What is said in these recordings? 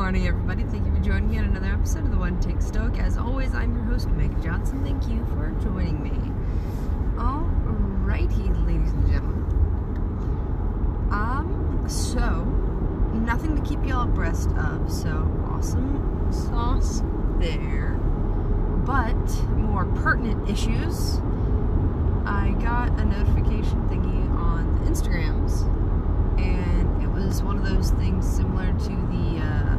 morning, everybody. Thank you for joining me on another episode of the One Take Stoic. As always, I'm your host, Megan Johnson. Thank you for joining me. Alrighty, ladies and gentlemen. So, nothing to keep y'all abreast of, so awesome sauce there. But, more pertinent issues. I got a notification thingy on the Instagrams, and it was one of those things similar to the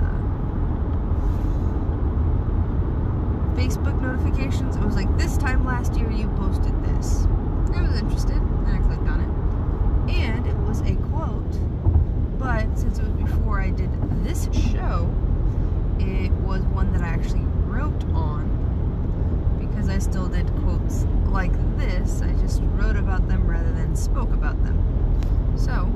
Facebook notifications. It was like, this time last year you posted this. I was interested, and I clicked on it. And it was a quote, but since it was before I did this show, it was one that I actually wrote on, because I still did quotes like this. I just wrote about them rather than spoke about them. So,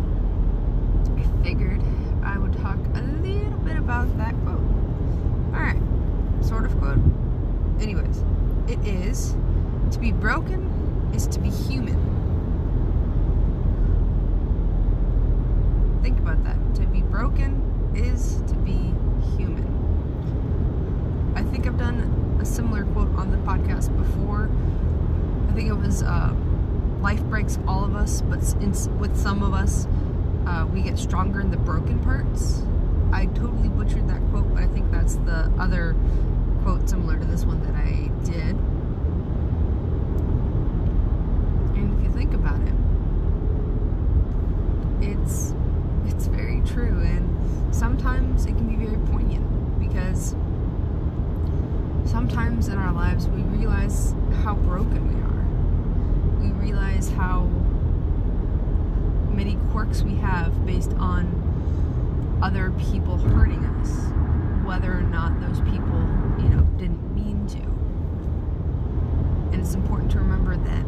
I figured I would talk a little bit about that quote. Alright, sort of quote. Anyways, it is, to be broken is to be human. Think about that. To be broken is to be human. I think I've done a similar quote on the podcast before. I think it was, life breaks all of us, but with some of us, we get stronger in the broken parts. I totally butchered that quote, but I think that's the other quote similar to this one that I did. And if you think about it, it's very true, and sometimes it can be very poignant, because sometimes in our lives we realize how broken we are. We realize how many quirks we have based on other people hurting us, whether or not those people, didn't mean to. And it's important to remember that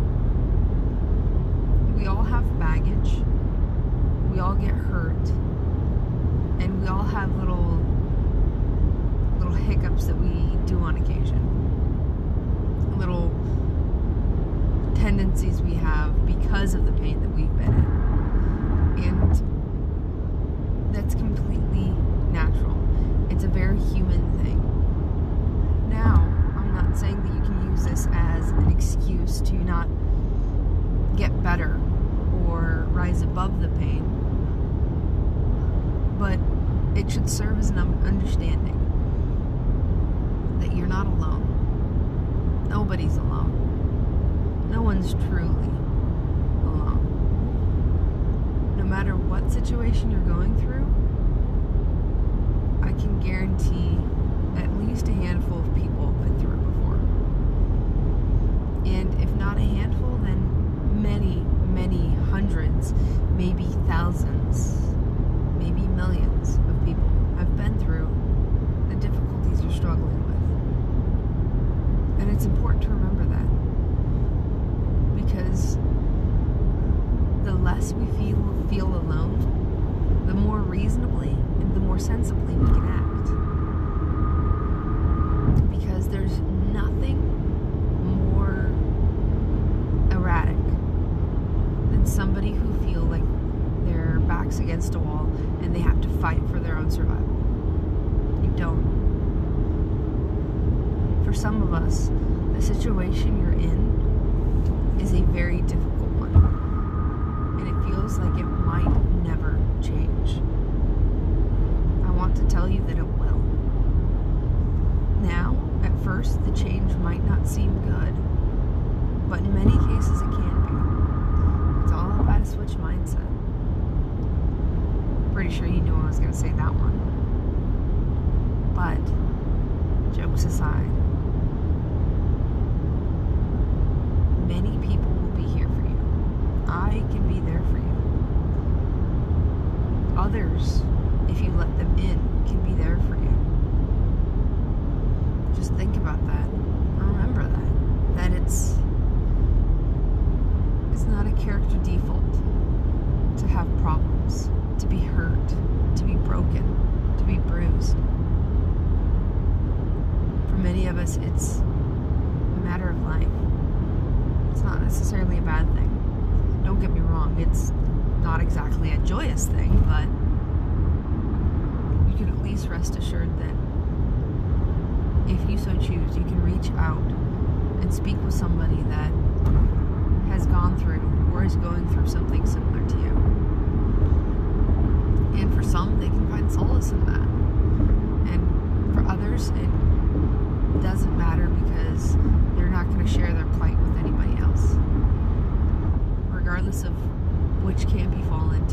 we all have baggage, we all get hurt, and we all have little hiccups that we do on occasion, little tendencies we have because of the pain that we've been in. And that's completely natural. It's a very human thing. Now, I'm not saying that you can use this as an excuse to not get better or rise above the pain, but it should serve as an understanding that you're not alone. Nobody's alone. No one's truly alone. No matter what situation you're going through, I can guarantee at least a handful of people have been through it before. And if not a handful, then many, many hundreds, maybe thousands, maybe millions of people have been through the difficulties you're struggling with. And it's important to remember that, because the less we feel alone, the more reasonably and the more sensibly we can act. Because there's nothing more erratic than somebody who feel like their back's against a wall and they have to fight for their own survival. You don't. For some of us, the situation you're in is a very difficult one, and it feels like it might never change. I want to tell you that it will. Now, at first, the change might not seem good, but in many cases it can be. It's all about a switch mindset. Pretty sure you knew I was going to say that one. But, jokes aside, many people will be here for you. I can be there for you. Others, if you let them in, can be there for you. Just think about that. Remember that it's not a character default to have problems, to be hurt, to be broken, to be bruised. For many of us, it's a matter of life. It's not necessarily a bad thing. Don't get me wrong, it's not exactly a joyous thing, but you can at least rest assured that if you so choose, you can reach out and speak with somebody that has gone through or is going through something similar to you. And for some, they can find solace in that. And for others, it doesn't matter because they're not going to share their plight with anybody else, regardless of which camp you fall into.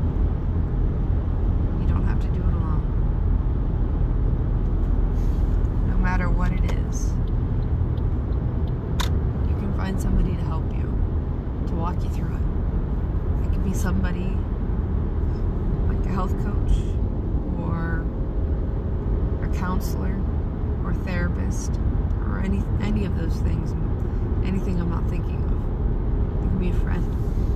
You don't have to do it alone. No matter what it is, you can find somebody to help you, to walk you through it. It could be somebody like a health coach or a counselor or therapist or any of those things, anything I'm not thinking of. It can be a friend.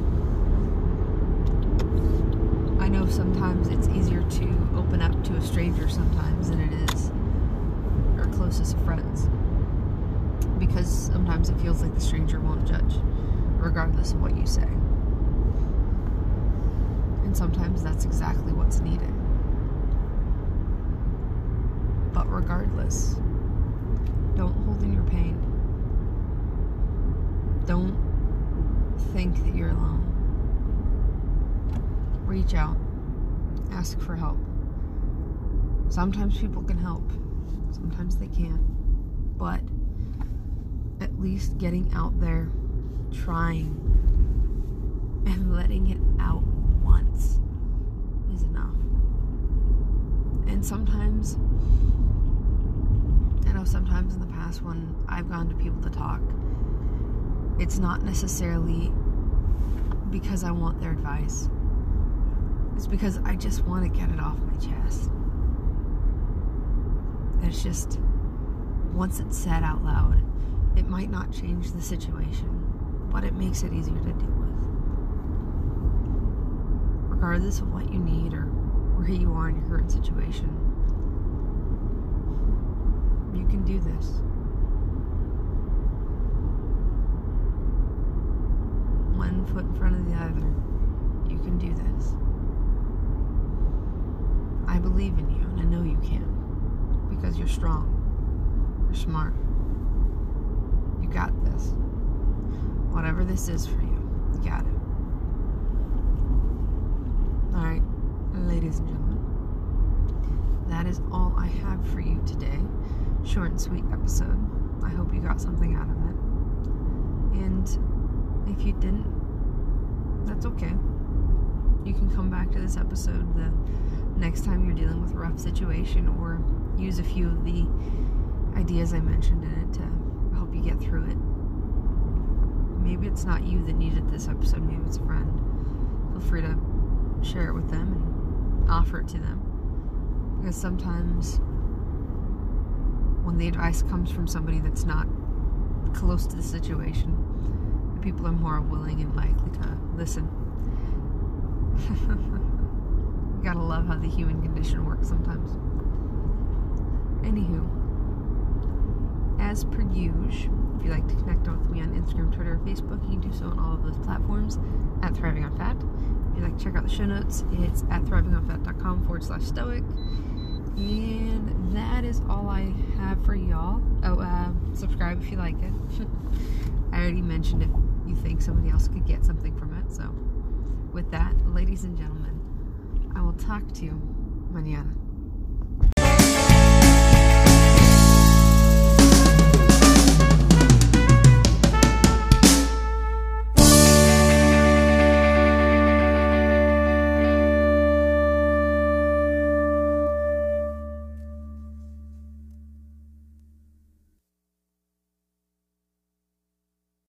I know sometimes it's easier to open up to a stranger sometimes than it is our closest of friends, because sometimes it feels like the stranger won't judge regardless of what you say. And sometimes that's exactly what's needed. But regardless, don't hold in your pain. Don't think that you're alone. Reach out. Ask for help. Sometimes people can help. Sometimes they can't. But at least getting out there, trying, and letting it out once is enough. And sometimes, I know sometimes in the past when I've gone to people to talk, it's not necessarily because I want their advice. It's because I just want to get it off my chest. It's just, once it's said out loud, it might not change the situation, but it makes it easier to deal with. Regardless of what you need or where you are in your current situation, you can do this. One foot in front of the other, you can do this. I believe in you, and I know you can, because you're strong, you're smart, you got this. Whatever this is for you, you got it. Alright, ladies and gentlemen, that is all I have for you today. Short and sweet episode. I hope you got something out of it. And if you didn't, that's okay. You can come back to this episode the next time you're dealing with a rough situation, or use a few of the ideas I mentioned in it to help you get through it. Maybe it's not you that needed this episode, maybe it's a friend. Feel free to share it with them and offer it to them. Because sometimes when the advice comes from somebody that's not close to the situation, the people are more willing and likely to listen. You gotta love how the human condition works sometimes. Anywho, as per usual, if you'd like to connect with me on Instagram, Twitter, or Facebook, you can do so on all of those platforms at Thriving on Fat. If you'd like to check out the show notes, it's at thrivingonfat.com/stoic. And that is all I have for y'all. Oh, subscribe if you like it. I already mentioned if you think somebody else could get something from it. So, with that, ladies and gentlemen, I will talk to you mañana.